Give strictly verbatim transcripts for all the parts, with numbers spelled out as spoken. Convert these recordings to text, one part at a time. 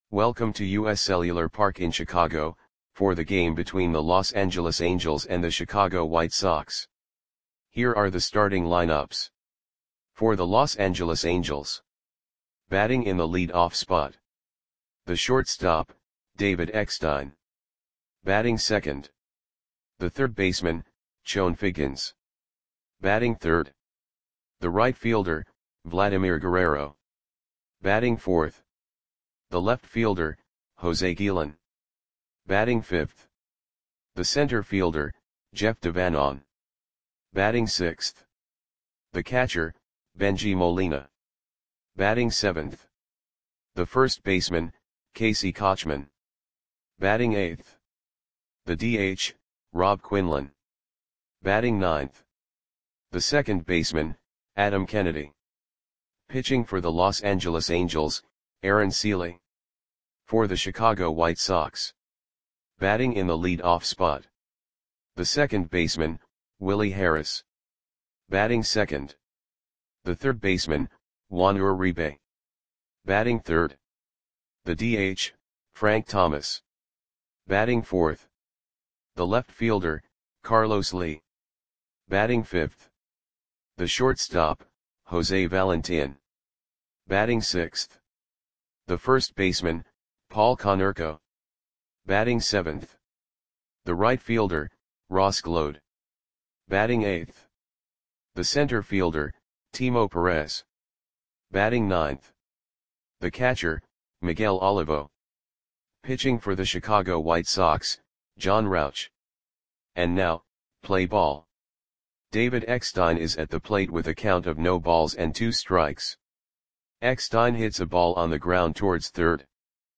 Welcome to U S Cellular Park in Chicago, for the game between the Los Angeles Angels and the Chicago White Sox. Here are the starting lineups. For the Los Angeles Angels. Batting in the lead-off spot. The shortstop, David Eckstein. Batting second. The third baseman, Chone Figgins. Batting third. The right fielder, Vladimir Guerrero. Batting fourth. The left fielder, Jose Guillen. Batting fifth. The center fielder, Jeff Devanon. Batting sixth. The catcher, Bengie Molina. Batting seventh. The first baseman, Casey Kotchman. Batting eighth. The D H, Rob Quinlan. Batting ninth. The second baseman, Adam Kennedy. Pitching for the Los Angeles Angels, Aaron Sele. For the Chicago White Sox. Batting in the lead-off spot. The second baseman, Willie Harris. Batting second. The third baseman, Juan Uribe. Batting third. The D H, Frank Thomas. Batting fourth. The left fielder, Carlos Lee. Batting fifth. The shortstop, Jose Valentin. Batting sixth. The first baseman, Paul Konerko. Batting seventh. The right fielder, Ross Gload. Batting eighth. The center fielder, Timo Perez. Batting ninth. The catcher, Miguel Olivo. Pitching for the Chicago White Sox, John Rauch. And now, play ball. David Eckstein is at the plate with a count of no balls and two strikes. Eckstein hits a ball on the ground towards third.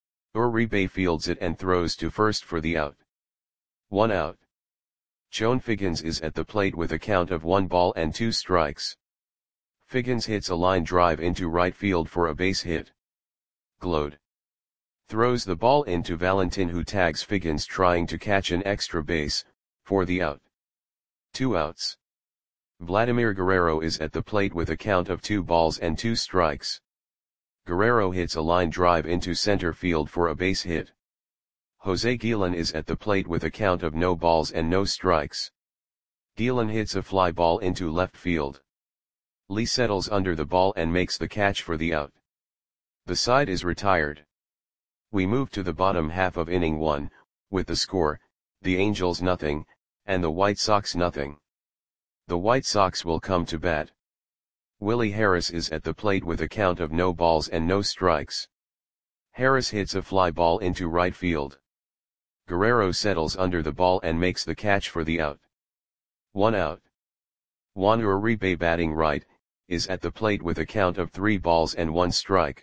Uribe fields it and throws to first for the out. One out. Chone Figgins is at the plate with a count of one ball and two strikes. Figgins hits a line drive into right field for a base hit. Gload throws the ball into Valentin, who tags Figgins trying to catch an extra base, for the out. Two outs. Vladimir Guerrero is at the plate with a count of two balls and two strikes. Guerrero hits a line drive into center field for a base hit. Jose Guillen is at the plate with a count of no balls and no strikes. Guillen hits a fly ball into left field. Lee settles under the ball and makes the catch for the out. The side is retired. We move to the bottom half of inning one, with the score, the Angels nothing, and the White Sox nothing. The White Sox will come to bat. Willie Harris is at the plate with a count of no balls and no strikes. Harris hits a fly ball into right field. Guerrero settles under the ball and makes the catch for the out. One out. Juan Uribe, batting right, is at the plate with a count of three balls and one strike.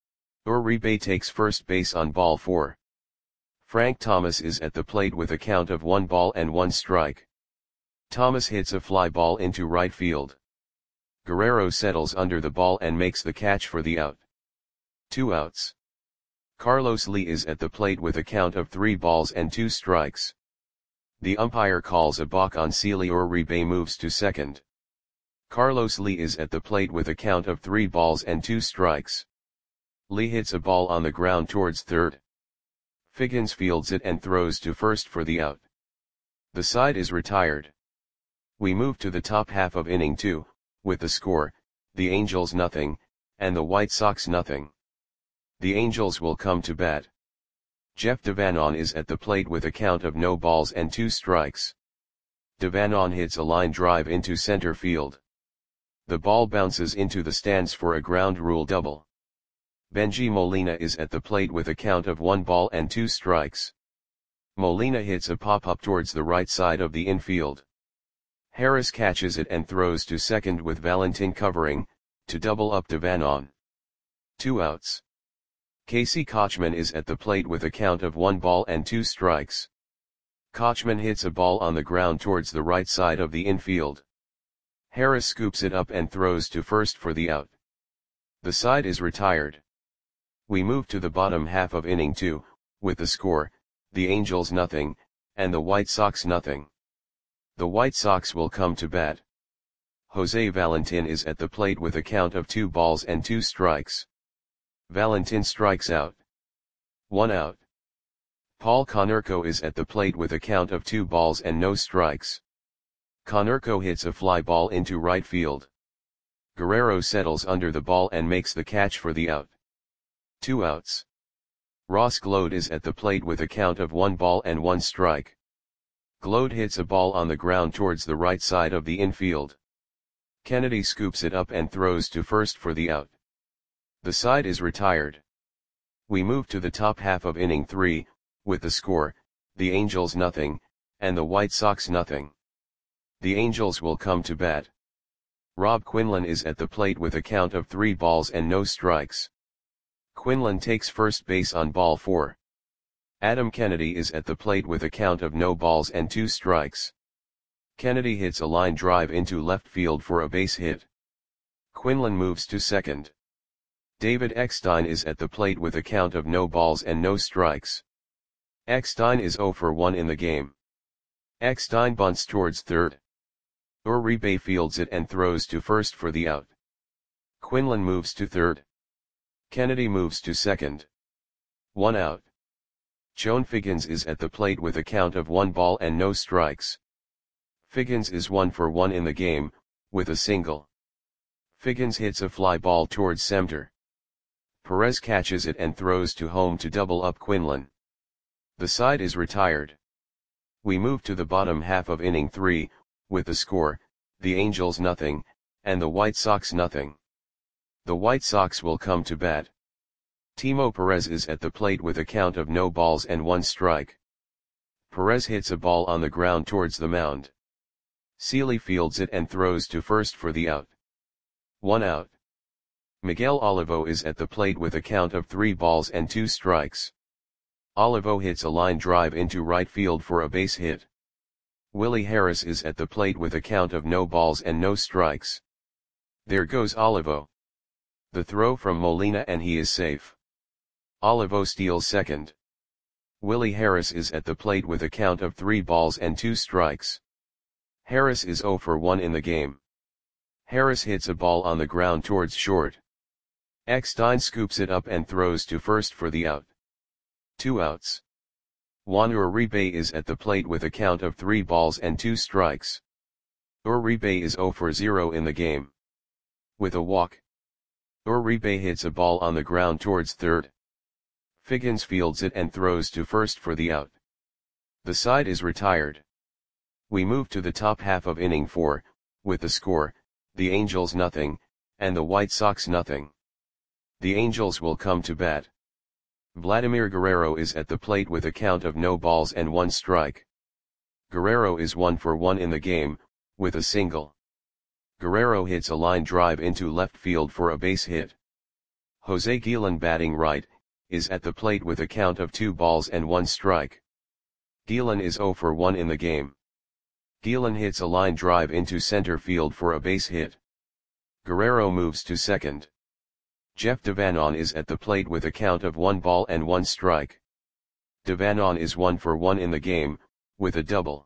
Uribe takes first base on ball four. Frank Thomas is at the plate with a count of one ball and one strike. Thomas hits a fly ball into right field. Guerrero settles under the ball and makes the catch for the out. Two outs. Carlos Lee is at the plate with a count of three balls and two strikes. The umpire calls a balk on Sele. Uribe moves to second. Carlos Lee is at the plate with a count of three balls and two strikes. Lee hits a ball on the ground towards third. Figgins fields it and throws to first for the out. The side is retired. We move to the top half of inning two, with the score, the Angels nothing, and the White Sox nothing. The Angels will come to bat. Jeff Devanon is at the plate with a count of no balls and two strikes. Devanon hits a line drive into center field. The ball bounces into the stands for a ground rule double. Bengie Molina is at the plate with a count of one ball and two strikes. Molina hits a pop-up towards the right side of the infield. Harris catches it and throws to second with Valentin covering, to double up Devanon. Two outs. Casey Kotchman is at the plate with a count of one ball and two strikes. Kotchman hits a ball on the ground towards the right side of the infield. Harris scoops it up and throws to first for the out. The side is retired. We move to the bottom half of inning two, with the score, the Angels nothing, and the White Sox nothing. The White Sox will come to bat. Jose Valentin is at the plate with a count of two balls and two strikes. Valentin strikes out. One out. Paul Konerko is at the plate with a count of two balls and no strikes. Konerko hits a fly ball into right field. Guerrero settles under the ball and makes the catch for the out. Two outs. Ross Gload is at the plate with a count of one ball and one strike. Gload hits a ball on the ground towards the right side of the infield. Kennedy scoops it up and throws to first for the out. The side is retired. We move to the top half of inning three, with the score, the Angels nothing, and the White Sox nothing. The Angels will come to bat. Rob Quinlan is at the plate with a count of three balls and no strikes. Quinlan takes first base on ball four. Adam Kennedy is at the plate with a count of no balls and two strikes. Kennedy hits a line drive into left field for a base hit. Quinlan moves to second. David Eckstein is at the plate with a count of no balls and no strikes. Eckstein is zero for one in the game. Eckstein bunts towards third. Uribe fields it and throws to first for the out. Quinlan moves to third. Kennedy moves to second. One out. Joan Figgins is at the plate with a count of one ball and no strikes. Figgins is one for one in the game, with a single. Figgins hits a fly ball towards center. Perez catches it and throws to home to double up Quinlan. The side is retired. We move to the bottom half of inning three, with the score, the Angels nothing, and the White Sox nothing. The White Sox will come to bat. Timo Perez is at the plate with a count of no balls and one strike. Perez hits a ball on the ground towards the mound. Seeley fields it and throws to first for the out. One out. Miguel Olivo is at the plate with a count of three balls and two strikes. Olivo hits a line drive into right field for a base hit. Willie Harris is at the plate with a count of no balls and no strikes. There goes Olivo. The throw from Molina and he is safe. Olivo steals second. Willie Harris is at the plate with a count of three balls and two strikes. Harris is zero for one in the game. Harris hits a ball on the ground towards short. Eckstein scoops it up and throws to first for the out. Two outs. Juan Uribe is at the plate with a count of three balls and two strikes. Uribe is zero for zero in the game. With a walk. Uribe hits a ball on the ground towards third. Figgins fields it and throws to first for the out. The side is retired. We move to the top half of inning four, with the score, the Angels nothing, and the White Sox nothing. The Angels will come to bat. Vladimir Guerrero is at the plate with a count of no balls and one strike. Guerrero is one for one in the game, with a single. Guerrero hits a line drive into left field for a base hit. Jose Guillen, batting right, is at the plate with a count of two balls and one strike. Guillen is zero for one in the game. Guillen hits a line drive into center field for a base hit. Guerrero moves to second. Jeff Devanon is at the plate with a count of one ball and one strike. Devanon is one for one in the game, with a double.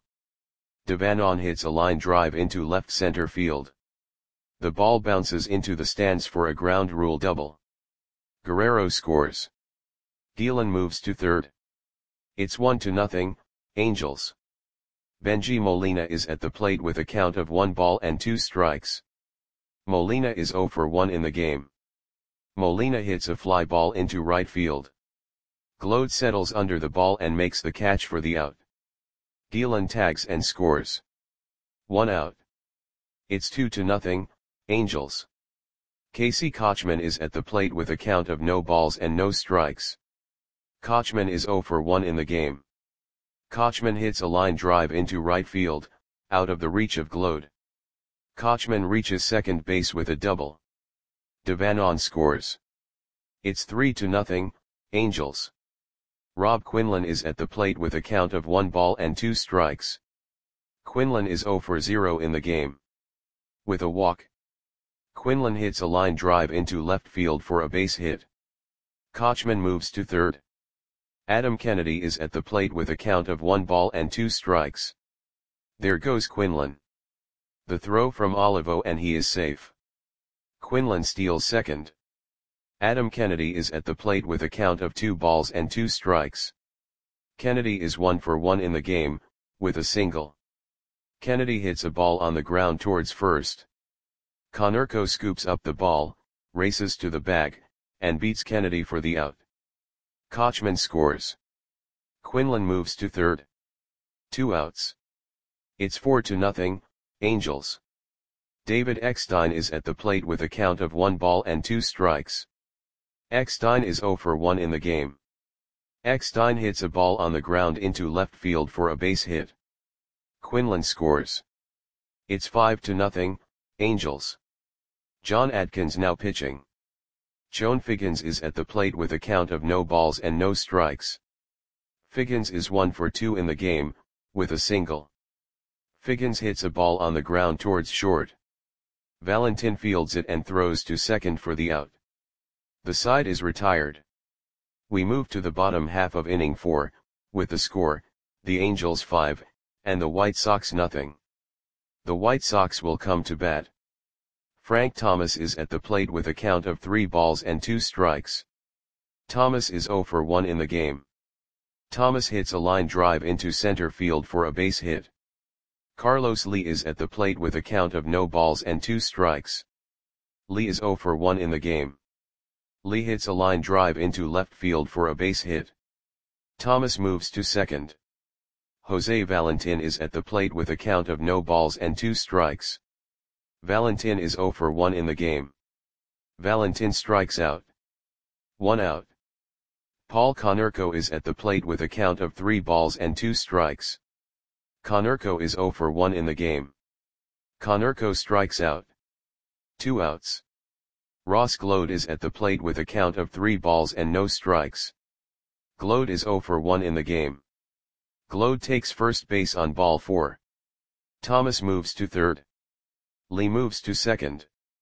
Devanon hits a line drive into left center field. The ball bounces into the stands for a ground rule double. Guerrero scores. Guillen moves to third. It's one to nothing, Angels. Benji Molina is at the plate with a count of one ball and two strikes. Molina is zero for one in the game. Molina hits a fly ball into right field. Gload settles under the ball and makes the catch for the out. Guillen tags and scores. One out. It's two to nothing, Angels. Casey Kochman is at the plate with a count of no balls and no strikes. Kochman is zero for one in the game. Kochman hits a line drive into right field, out of the reach of Gload. Kochman reaches second base with a double. Devanon scores. It's three to nothing, Angels. Rob Quinlan is at the plate with a count of one ball and two strikes. Quinlan is zero for zero in the game. With a walk. Quinlan hits a line drive into left field for a base hit. Kochman moves to third. Adam Kennedy is at the plate with a count of one ball and two strikes. There goes Quinlan. The throw from Olivo and he is safe. Quinlan steals second. Adam Kennedy is at the plate with a count of two balls and two strikes. Kennedy is one for one in the game, with a single. Kennedy hits a ball on the ground towards first. Konerko scoops up the ball, races to the bag, and beats Kennedy for the out. Kochman scores. Quinlan moves to third. Two outs. It's four to nothing, Angels. David Eckstein is at the plate with a count of one ball and two strikes. Eckstein is zero for one in the game. Eckstein hits a ball on the ground into left field for a base hit. Quinlan scores. It's five to nothing, Angels. John Adkins now pitching. Joan Figgins is at the plate with a count of no balls and no strikes. Figgins is one for two in the game, with a single. Figgins hits a ball on the ground towards short. Valentin fields it and throws to second for the out. The side is retired. We move to the bottom half of inning four, with the score, the Angels five, and the White Sox nothing. The White Sox will come to bat. Frank Thomas is at the plate with a count of three balls and two strikes. Thomas is zero for one in the game. Thomas hits a line drive into center field for a base hit. Carlos Lee is at the plate with a count of no balls and two strikes. Lee is zero for one in the game. Lee hits a line drive into left field for a base hit. Thomas moves to second. Jose Valentin is at the plate with a count of no balls and two strikes. Valentin is zero for one in the game. Valentin strikes out. One out. Paul Konerko is at the plate with a count of three balls and two strikes. Konerko is zero for one in the game. Konerko strikes out. Two outs. Ross Glode is at the plate with a count of three balls and no strikes. Glode is zero for one in the game. Glode takes first base on ball four. Thomas moves to third. Lee moves to second.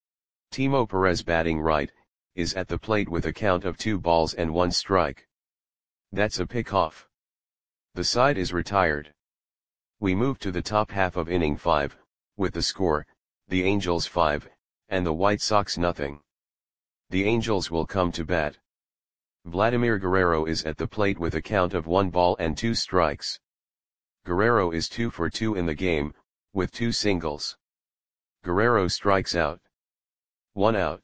Timo Perez batting right, is at the plate with a count of two balls and one strike. That's a pickoff. The side is retired. We move to the top half of inning five, with the score, the Angels five, and the White Sox nothing. The Angels will come to bat. Vladimir Guerrero is at the plate with a count of one ball and two strikes. Guerrero is two for two in the game, with two singles. Guerrero strikes out. One out.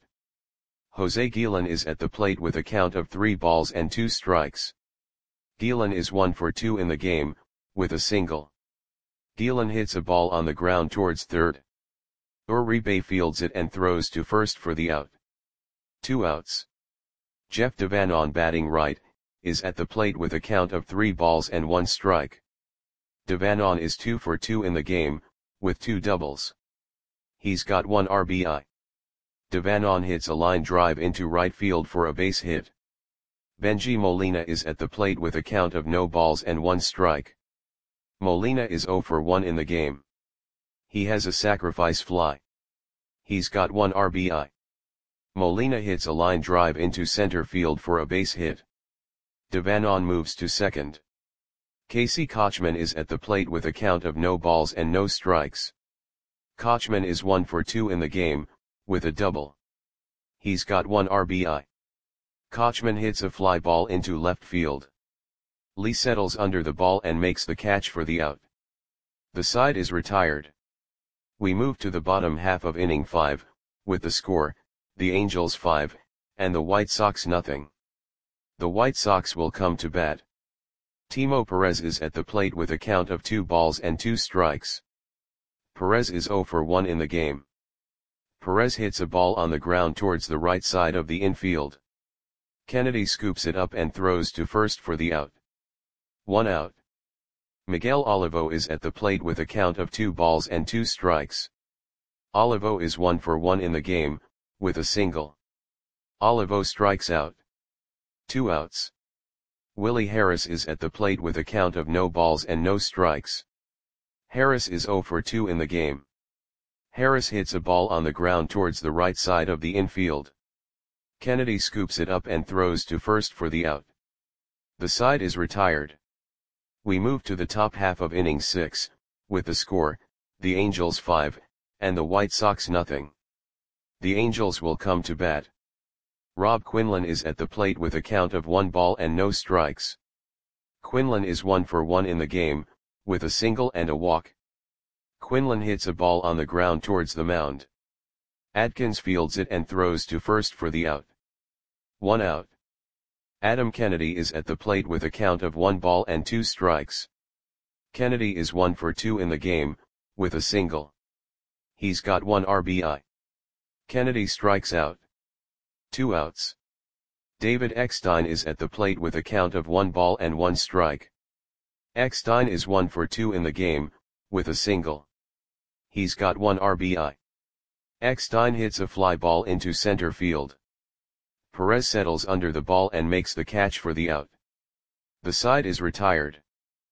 Jose Guillen is at the plate with a count of three balls and two strikes. Guillen is one for two in the game, with a single. Guillen hits a ball on the ground towards third. Uribe fields it and throws to first for the out. Two outs. Jeff Devanon batting right, is at the plate with a count of three balls and one strike. Devanon is two for two in the game, with two doubles. He's got one R B I. Devanon hits a line drive into right field for a base hit. Benji Molina is at the plate with a count of no balls and one strike. Molina is zero for one in the game. He has a sacrifice fly. He's got one R B I. Molina hits a line drive into center field for a base hit. Devanon moves to second. Casey Kochman is at the plate with a count of no balls and no strikes. Kochman is one for two in the game, with a double. He's got one R B I. Kochman hits a fly ball into left field. Lee settles under the ball and makes the catch for the out. The side is retired. We move to the bottom half of inning five, with the score, the Angels five, and the White Sox nothing. The White Sox will come to bat. Timo Perez is at the plate with a count of two balls and two strikes. Perez is zero for one in the game. Perez hits a ball on the ground towards the right side of the infield. Kennedy scoops it up and throws to first for the out. One out. Miguel Olivo is at the plate with a count of two balls and two strikes. Olivo is one for one in the game, with a single. Olivo strikes out. Two outs. Willie Harris is at the plate with a count of no balls and no strikes. Harris is zero for two in the game. Harris hits a ball on the ground towards the right side of the infield. Kennedy scoops it up and throws to first for the out. The side is retired. We move to the top half of inning six, with the score, the Angels five, and the White Sox nothing. The Angels will come to bat. Rob Quinlan is at the plate with a count of one ball and no strikes. Quinlan is one for one in the game, with a single and a walk. Quinlan hits a ball on the ground towards the mound. Adkins fields it and throws to first for the out. One out. Adam Kennedy is at the plate with a count of one ball and two strikes. Kennedy is one for two in the game, with a single. He's got one R B I. Kennedy strikes out. Two outs. David Eckstein is at the plate with a count of one ball and one strike. Eckstein is one for two in the game, with a single. He's got one R B I. Eckstein hits a fly ball into center field. Perez settles under the ball and makes the catch for the out. The side is retired.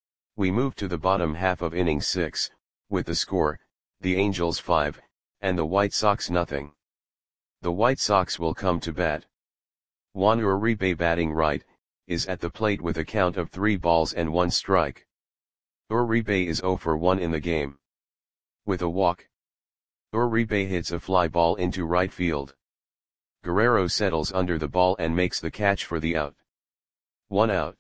We move to the bottom half of inning six, with the score, the Angels five, and the White Sox nothing. The White Sox will come to bat. Juan Uribe, batting right, is at the plate with a count of three balls and one strike. Uribe is zero for one in the game. With a walk. Uribe hits a fly ball into right field. Guerrero settles under the ball and makes the catch for the out. One out.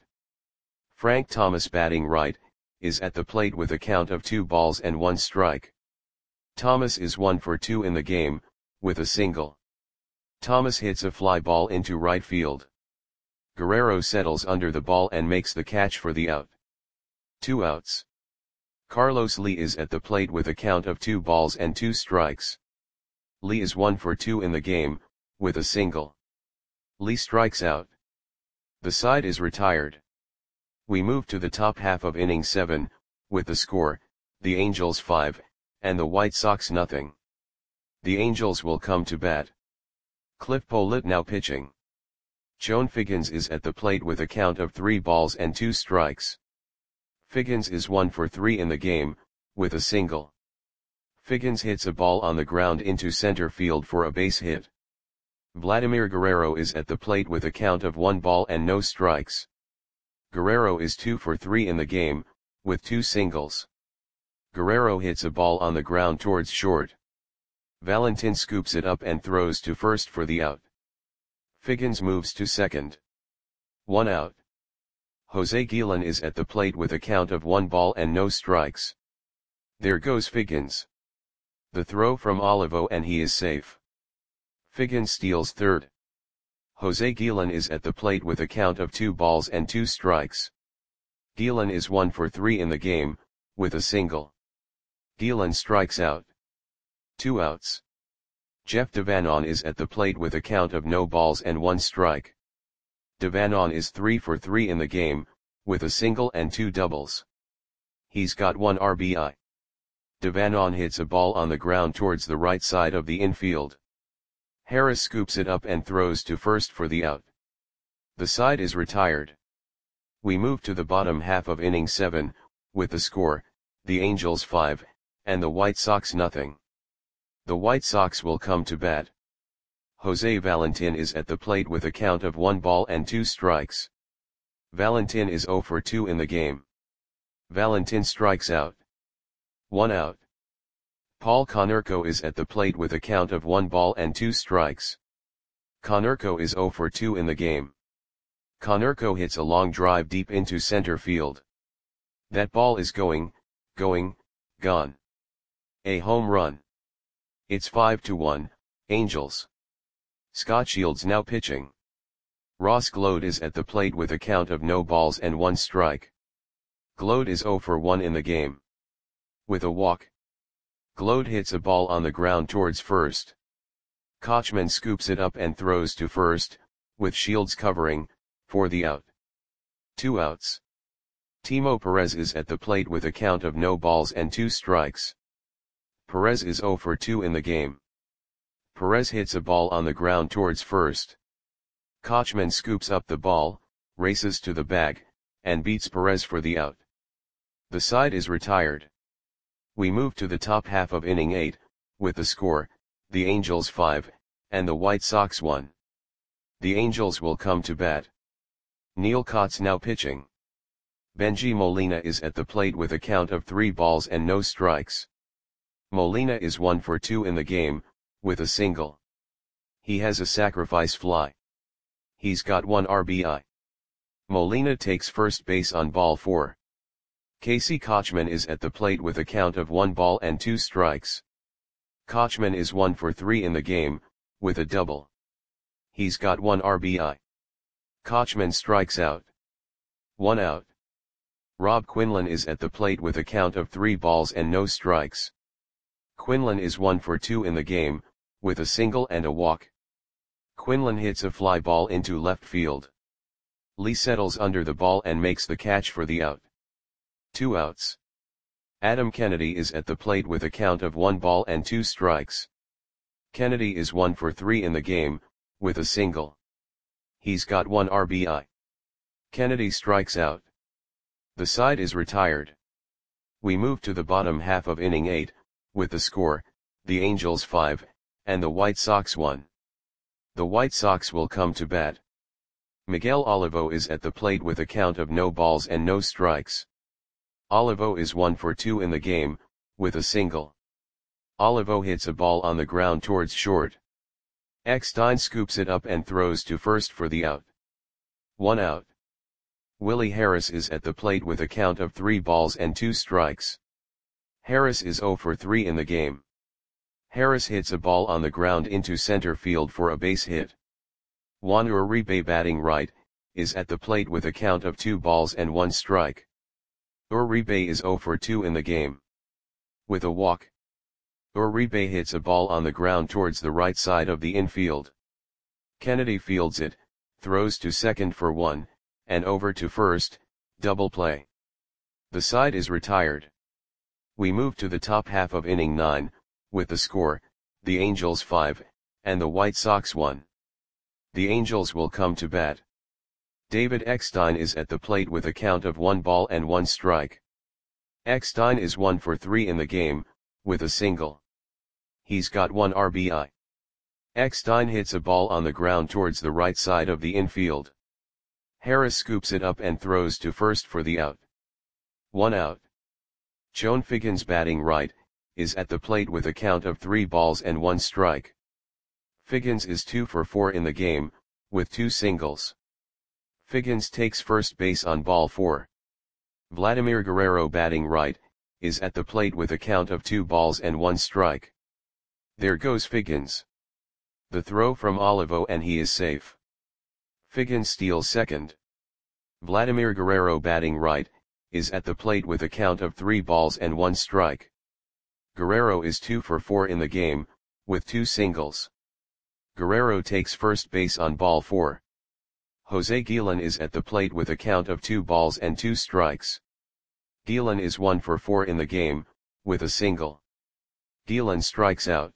Frank Thomas, batting right, is at the plate with a count of two balls and one strike. Thomas is one for two in the game, with a single. Thomas hits a fly ball into right field. Guerrero settles under the ball and makes the catch for the out. Two outs. Carlos Lee is at the plate with a count of two balls and two strikes. Lee is one for two in the game, with a single. Lee strikes out. The side is retired. We move to the top half of inning seven, with the score, the Angels five, and the White Sox nothing. The Angels will come to bat. Cliff Pollitt now pitching. Joan Figgins is at the plate with a count of three balls and two strikes. Figgins is one for three in the game, with a single. Figgins hits a ball on the ground into center field for a base hit. Vladimir Guerrero is at the plate with a count of one ball and no strikes. Guerrero is two for three in the game, with two singles. Guerrero hits a ball on the ground towards short. Valentin scoops it up and throws to first for the out. Figgins moves to second. One out. Jose Guillen is at the plate with a count of one ball and no strikes. There goes Figgins. The throw from Olivo and he is safe. Figgins steals third. Jose Guillen is at the plate with a count of two balls and two strikes. Guillen is one for three in the game, with a single. Guillen strikes out. Two outs. Jeff Devanon is at the plate with a count of no balls and one strike. Devanon is three for three in the game, with a single and two doubles. He's got one R B I. Devanon hits a ball on the ground towards the right side of the infield. Harris scoops it up and throws to first for the out. The side is retired. We move to the bottom half of inning seven, with the score, the Angels five, and the White Sox nothing. The White Sox will come to bat. Jose Valentin is at the plate with a count of one ball and two strikes. Valentin is zero for two in the game. Valentin strikes out. One out. Paul Konerko is at the plate with a count of one ball and two strikes. Konerko is zero for two in the game. Konerko hits a long drive deep into center field. That ball is going, going, gone. A home run. It's five to one, Angels. Scott Shields now pitching. Ross Gload is at the plate with a count of no balls and one strike. Gload is zero for one in the game. With a walk. Gload hits a ball on the ground towards first. Kochman scoops it up and throws to first, with Shields covering, for the out. Two outs. Timo Perez is at the plate with a count of no balls and two strikes. Perez is zero for two in the game. Perez hits a ball on the ground towards first. Kochman scoops up the ball, races to the bag, and beats Perez for the out. The side is retired. We move to the top half of inning eight, with the score, the Angels five, and the White Sox one. The Angels will come to bat. Neil Kotz now pitching. Benji Molina is at the plate with a count of three balls and no strikes. Molina is one for two in the game, with a single. He has a sacrifice fly. He's got one R B I. Molina takes first base on ball four. Casey Kotchman is at the plate with a count of one ball and two strikes. Kotchman is one for three in the game, with a double. He's got one R B I. Kotchman strikes out. One out. Rob Quinlan is at the plate with a count of three balls and no strikes. Quinlan is one for two in the game, with a single and a walk. Quinlan hits a fly ball into left field. Lee settles under the ball and makes the catch for the out. Two outs. Adam Kennedy is at the plate with a count of one ball and two strikes. Kennedy is one for three in the game, with a single. He's got one R B I. Kennedy strikes out. The side is retired. We move to the bottom half of inning eight, with the score, the Angels five, and the White Sox one. The White Sox will come to bat. Miguel Olivo is at the plate with a count of no balls and no strikes. Olivo is one for two in the game, with a single. Olivo hits a ball on the ground towards short. Eckstein scoops it up and throws to first for the out. One out. Willie Harris is at the plate with a count of three balls and two strikes. Harris is zero for three in the game. Harris hits a ball on the ground into center field for a base hit. Juan Uribe, batting right, is at the plate with a count of two balls and one strike. Uribe is zero for two in the game. With a walk. Uribe hits a ball on the ground towards the right side of the infield. Kennedy fields it, throws to second for one, and over to first, double play. The side is retired. We move to the top half of inning nine, with the score, the Angels five, and the White Sox one. The Angels will come to bat. David Eckstein is at the plate with a count of one ball and one strike. Eckstein is one for three in the game, with a single. He's got one R B I. Eckstein hits a ball on the ground towards the right side of the infield. Harris scoops it up and throws to first for the out. One out. Joan Figgins, batting right, is at the plate with a count of three balls and one strike. Figgins is two for four in the game, with two singles. Figgins takes first base on ball four. Vladimir Guerrero, batting right, is at the plate with a count of two balls and one strike. There goes Figgins. The throw from Olivo and he is safe. Figgins steals second. Vladimir Guerrero, batting right, is at the plate with a count of three balls and one strike. Guerrero is two for four in the game, with two singles. Guerrero takes first base on ball four. Jose Guillen is at the plate with a count of two balls and two strikes. Guillen is one for four in the game, with a single. Guillen strikes out.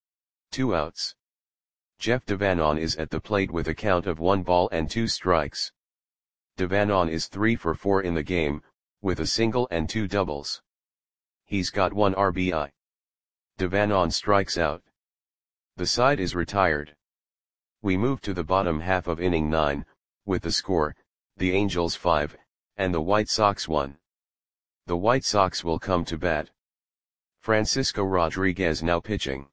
Two outs. Jeff Devanon is at the plate with a count of one ball and two strikes. Devanon is three for four in the game, with a single and two doubles. He's got one R B I. Devanon strikes out. The side is retired. We move to the bottom half of inning nine, with the score, the Angels five, and the White Sox one. The White Sox will come to bat. Francisco Rodriguez now pitching.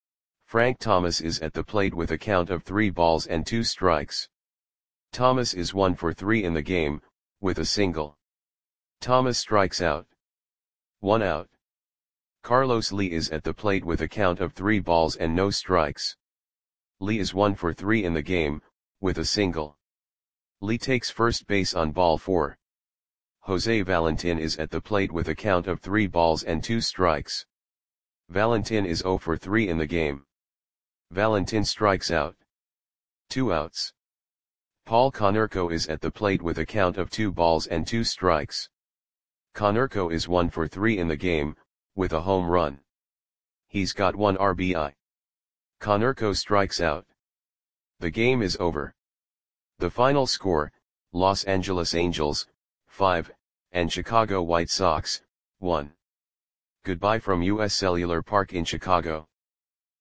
Frank Thomas is at the plate with a count of three balls and two strikes. Thomas is one for three in the game, with a single. Thomas strikes out. One out. Carlos Lee is at the plate with a count of three balls and no strikes. Lee is one for three in the game, with a single. Lee takes first base on ball four. Jose Valentin is at the plate with a count of three balls and two strikes. Valentin is zero for three in the game. Valentin strikes out. Two outs. Paul Konerko is at the plate with a count of two balls and two strikes. Konerko is one for three in the game, with a home run. He's got one R B I. Konerko strikes out. The game is over. The final score, Los Angeles Angels, five, and Chicago White Sox, one. Goodbye from U S Cellular Park in Chicago.